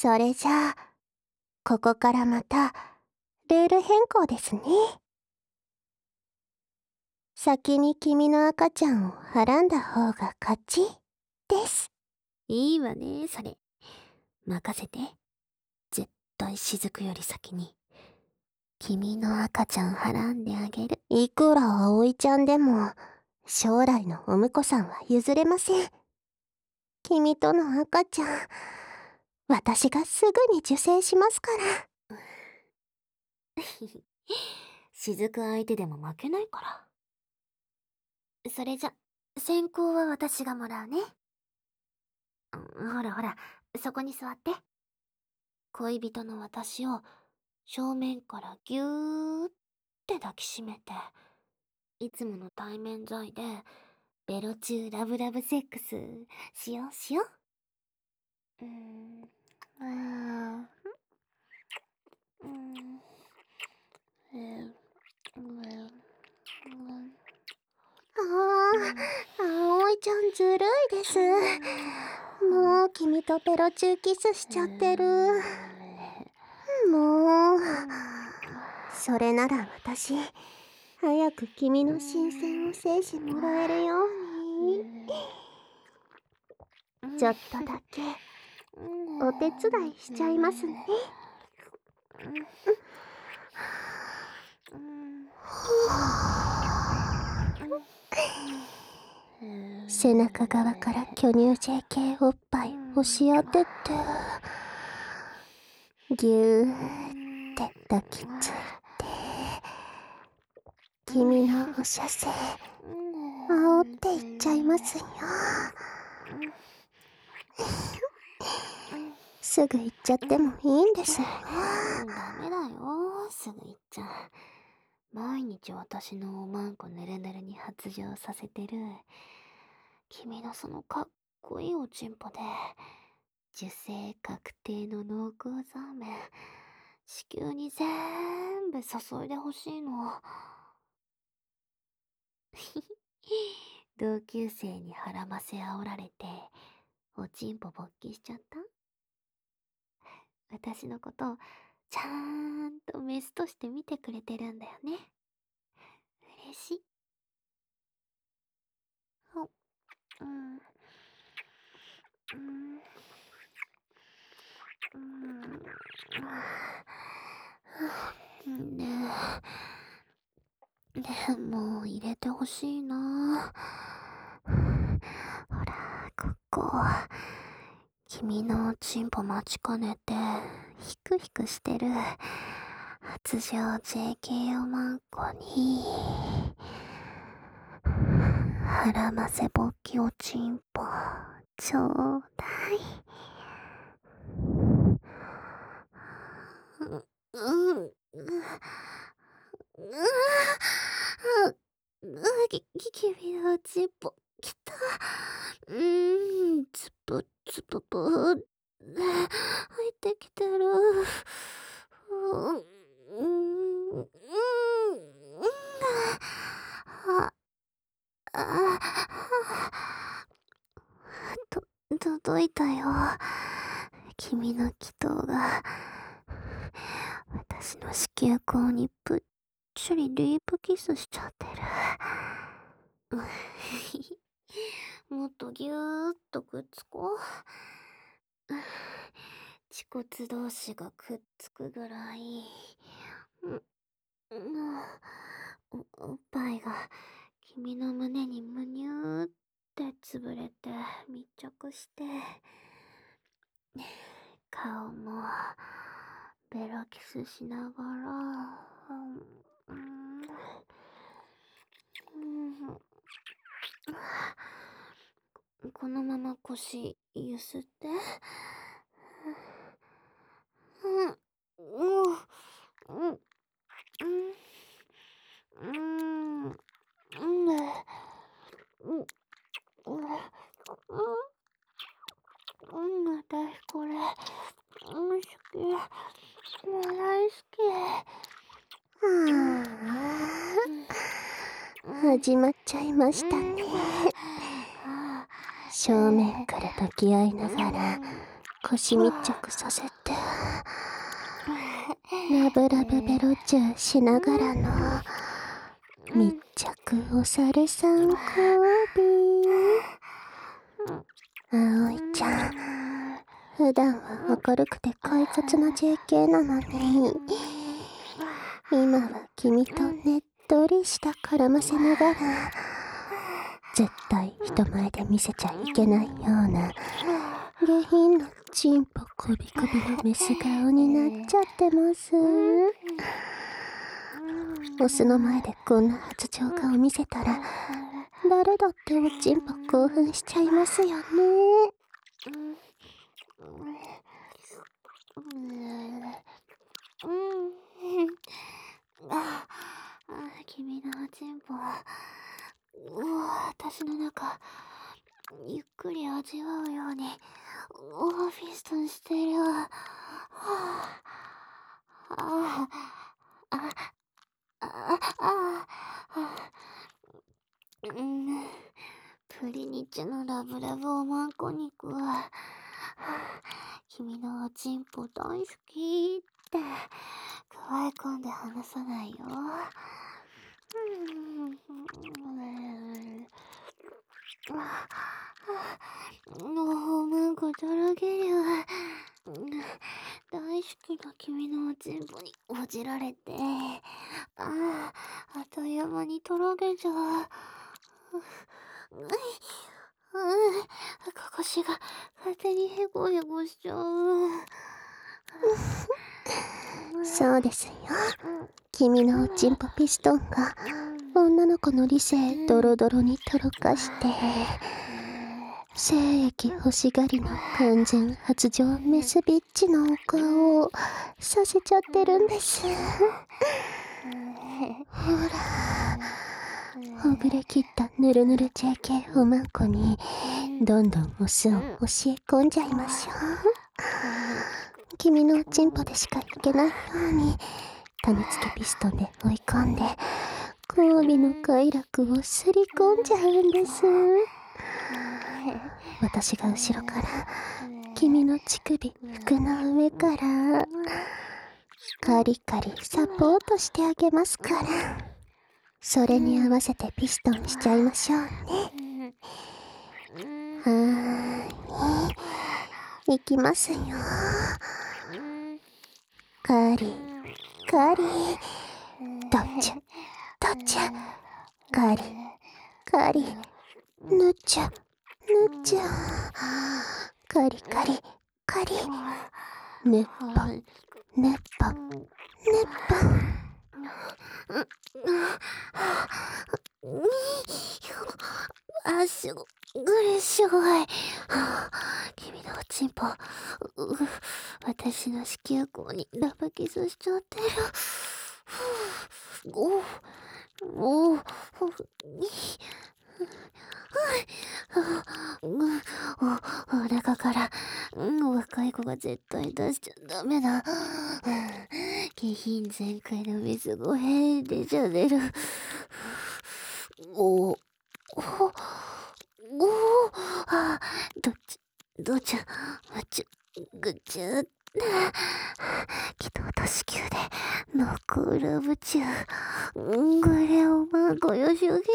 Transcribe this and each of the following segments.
それじゃあ、ここからまた、ルール変更ですね。先に君の赤ちゃんをはらんだ方が勝ちです。 いいわね、それ。任せて。絶対雫より先に君の赤ちゃんはらんであげる。 いくら葵ちゃんでも将来のお婿さんは譲れません。君との赤ちゃん、私がすぐに受精しますから。 雫相手でも負けないから。それじゃ先行は私がもらうね。ほらほら、そこに座って。恋人の私を正面からぎゅーって抱きしめて、いつもの対面剤でベロ中ラブラブセックスしようしよう。 葵ちゃんずるいです。もう君とペロチューキスしちゃってる。もうそれなら私早く君の新鮮を精子もらえるようにちょっとだけお手伝いしちゃいますね。背中側から巨乳 JK おっぱい押し当ててぎゅーって抱きついて君のお射精煽っていっちゃいますよ。すぐ行っちゃってもいいんですよ。 ダメだよ、すぐ行っちゃう。毎日私のおまんこぬるぬるに発情させてる君のそのかっこいいおちんぽで受精確定の濃厚ザーメン子宮に全部注いでほしいの。同級生に腹ませ煽られておちんぽ勃起しちゃった。私のことちゃんとメスとして見てくれてるんだよね。嬉しい。ねえ、もう入れてほしいな。ほら、ここ君のおちんぽ待ちかねてヒクヒクしてる発情 JK おまんこに腹ませぼっきおちんぽちょうだい。君のおちんぽきた。つぶつぶぶ入ってきてる。届いたよ。君の祈祷が私の子宮口にぷっちょりディープキスしちゃってる。もっとぎゅーっとくっつこう。恥骨同士がくっつくぐらい。おっぱいが君の胸にむにゅーって潰れて密着して顔もベロキスしながら、このまま腰ゆすって。私これ好き、大好き。始まっちゃいましたね。正面から抱き合いながら腰密着させてラブラブベロチューしながらの密着お猿さん交尾。葵ちゃん、普段は明るくて快活な JK なのに、今は君とねっとりした絡ませながら絶対人前で見せちゃいけないような下品なチンポコビコビのメス顔になっちゃってます。オスの前でこんな発情顔見せたら誰だっておちんぽ興奮しちゃいますよね。 君のおちんぽ私の中ゆっくり味わうようにオーフィストンしてるわ。プリニッチのラブラブおまんこ肉は君のおちんぽ大好きってくわえ込んで離さないよ。おまんことろけるわ。大好きな君のおちんぽにおじられてあっという間にとろけちゃう。腰が勝手にヘコヘコしちゃう。 そうですよ。君のおちんぽピストンが女の子の理性ドロドロにとろかして精液欲しがりの完全発情メスビッチのお顔をさせちゃってるんです。ほら、ほぐれ切ったぬるぬる JK おまんこにどんどんオスを教え込んじゃいましょう。君のおちんぽでしかいけないように種付けピストンで追い込んで交尾の快楽をすり込んじゃうんです。私が後ろから君の乳首服の上からカリカリサポートしてあげますから、それに合わせてピストンしちゃいましょうね。いきますよ。カリカリどっちゃどっちゃカリカリぬっちゃぬっちゃカリカリカリねっぽねっぽねっぽすごいすごい。君のおちんぽ私の子宮口にラブキスしちゃってる。お腹から、若い子が絶対出しちゃダメだ。下品全開の水声出ちゃ出る。どっちゃ、ぐちゅっ。気筒と子宮でノックラブチュー。これおまんこよしゅぎる。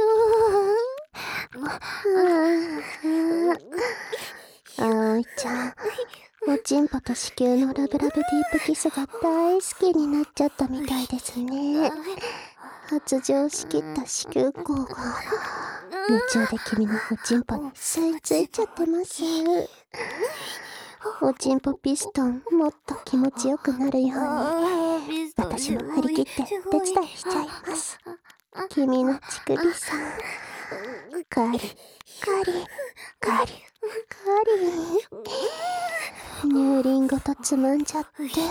葵ちゃん、おちんぽと子宮のラブラブディープキスが大好きになっちゃったみたいですね。発情しきった子宮口が夢中で君のおちんぽに吸い付いちゃってます。おちんぽピストンもっと気持ちよくなるように私も張り切って手伝いしちゃいます。君の乳首さんカリカリカリカリ乳輪ごとつまんじゃって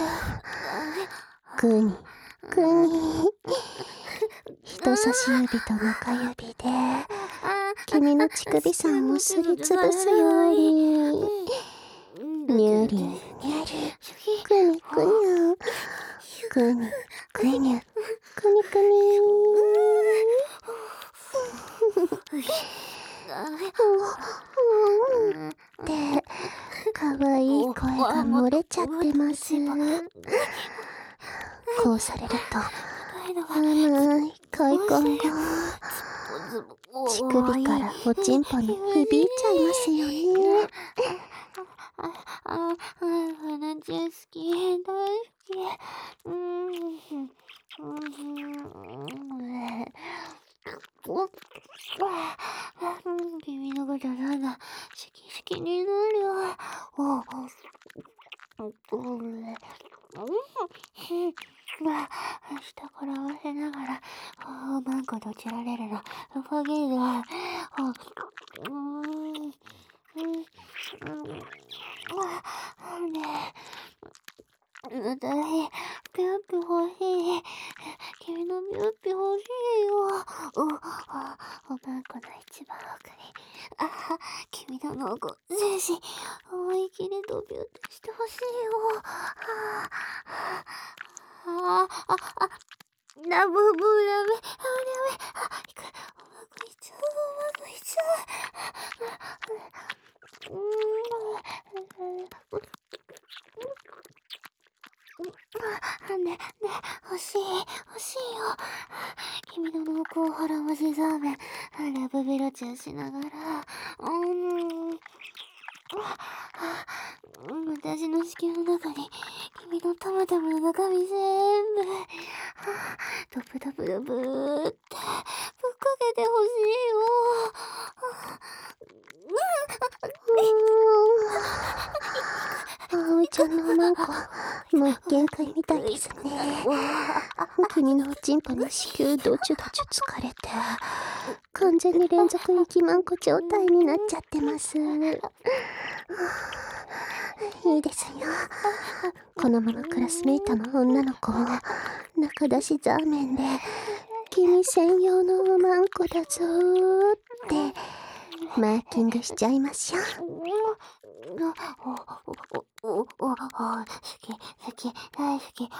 グニグニ人差し指と中指で君の乳首さんをすりつぶすようににゅりにゅりくにくにゅくにくにゅくにくにってかわいい声漏れちゃってます。こうされると甘い快感が乳首からおちんぽに響いちゃいますよね。 花ちゃん好き、大好き。君のことなんだ、好きになるよ。下から合わせながら、マンコとちられるの、ファゲーだ。私、ピュッピ欲しい。君のピュッピ欲しいよ。おマンコの一番奥に。君の濃厚精子、思い切りドビュッとしてほしいよ。ラブブーダメ。うまくいっちゃう。ね、欲しいよ。君の濃厚腹混ぜザーメン、ラブベロチューしながら、私の子宮の中に、君のたまたまの中身全部、ドブって、ぶっかけてほしいよ。 葵ちゃんのおまんこ、もう限界みたいですね。君のおちんぽに子宮どちゅどちゅ疲れて、完全に連続息まんこ状態になっちゃってます。いいですよ。このままクラスメイトの女の子を中出しザーメンで君専用のおまんこだぞーってマーキングしちゃいましょう。 好き、大好き。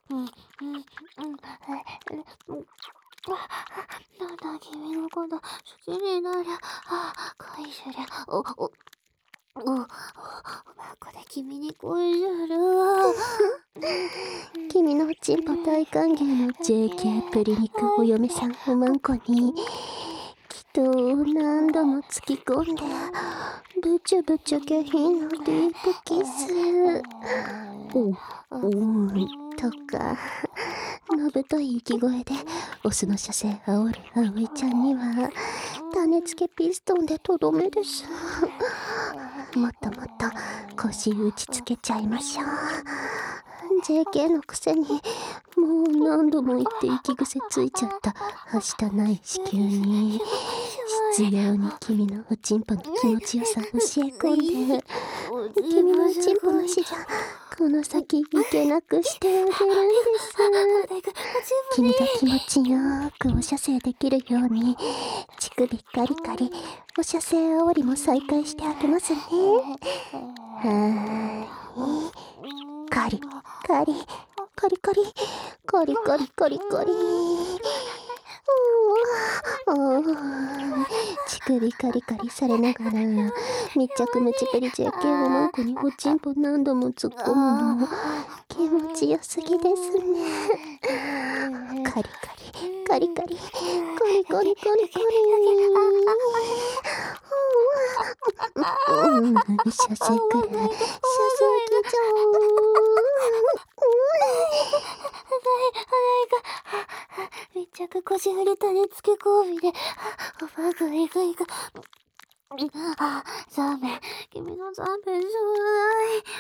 なんだ君のこと好きになる。恋する。マコで君に恋する。 君のおちんぽ大歓迎の JK プリ肉お嫁さんおまんこにきっと何度も突き込んでぶちゅぶちゅ下品のディープキスとかのぶとい息声でオスの射精煽る葵ちゃんには種付けピストンでとどめです。もっともっと腰打ちつけちゃいましょう。JK のくせにもう何度も言って息癖ついちゃったはしたない子宮に必要に君のおちんぽの気持ちよさを教え込んで君のおちんぽなしじゃこの先いけなくしてあげるんです。君が気持ちよくお射精できるように乳首カリカリお射精煽りも再開してあげますね。カリカリカリカリカリカリカリカリ乳首カリカリされながら密着ムチプリ JK おまんこにおちんぽ何度も突っ込むの気持ちよすぎですね。カリカリカリカリカリカリカリカリ射精くらい射精機場めっちゃく腰振り種つけ交尾で、グイグイグ。ザーメン、君のザーメンちょうだい。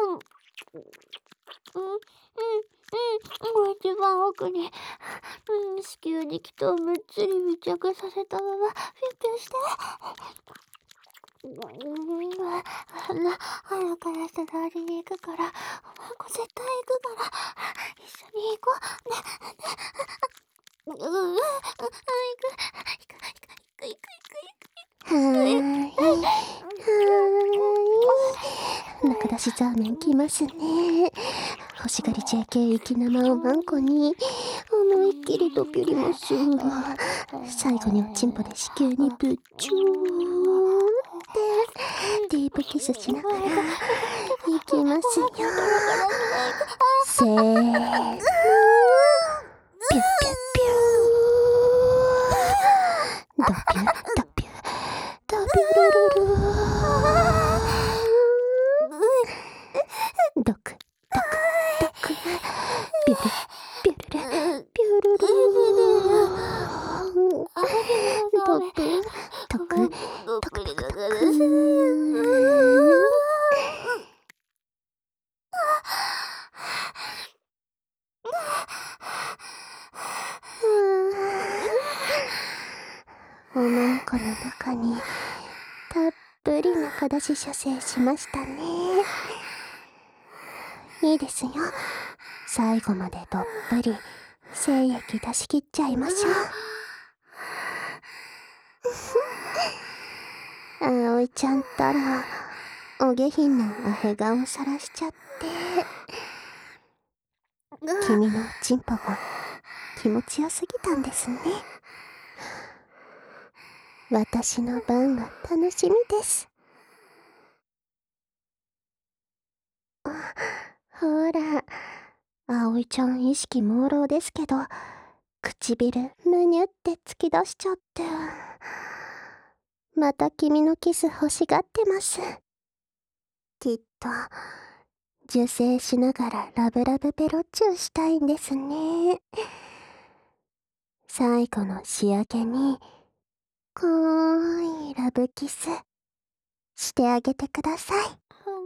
一番奥に、子宮に気とむっつり密着させたまま、ピュッピュして。鼻から下触りに行くから、おまんこ絶対行くから、一緒に行こう。 中出しザーメンきますね。欲しがり JK 生き生おまんこに思いっきりドピュリもする。最後におちんぽで子宮にぶっちゅーってディープキスしながらきますよ。せーの。ピュッピュッピュー。ドピュッドピュッドピュルルルー。ドクドクドク。ピュルピュルルピュルルー。ドクドクドクドクドク。おまんこの中にたっぷりのかだし射精しましたね。いいですよ。最後までどっぷり精液出し切っちゃいましょう。葵ちゃんったらお下品なアヘ顔さらしちゃって、君のチンポが気持ちよすぎたんですね。私の番が楽しみです。ほら、葵ちゃん意識朦朧ですけど、唇むにゅって突き出しちゃって、また君のキス欲しがってます。きっと受精しながらラブラブペロチューしたいんですね。最後の仕上げにこーいラブキスしてあげてください。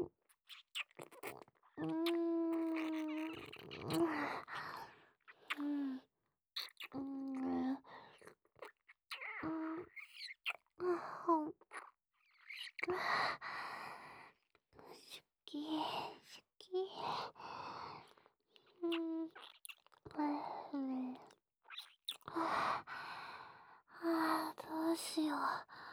シュキシュキ。どうしよう。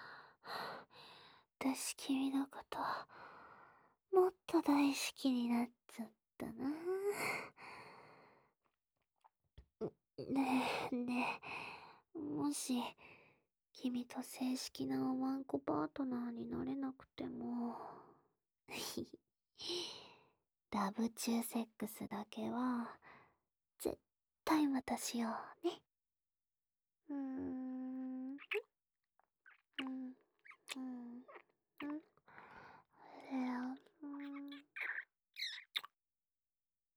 私君のこともっと大好きになっちゃったな。ねえねえ、もし君と正式なおわんこパートナーになれなくてもラブチューセックスだけは絶対またしようね。うーん。うん。うん。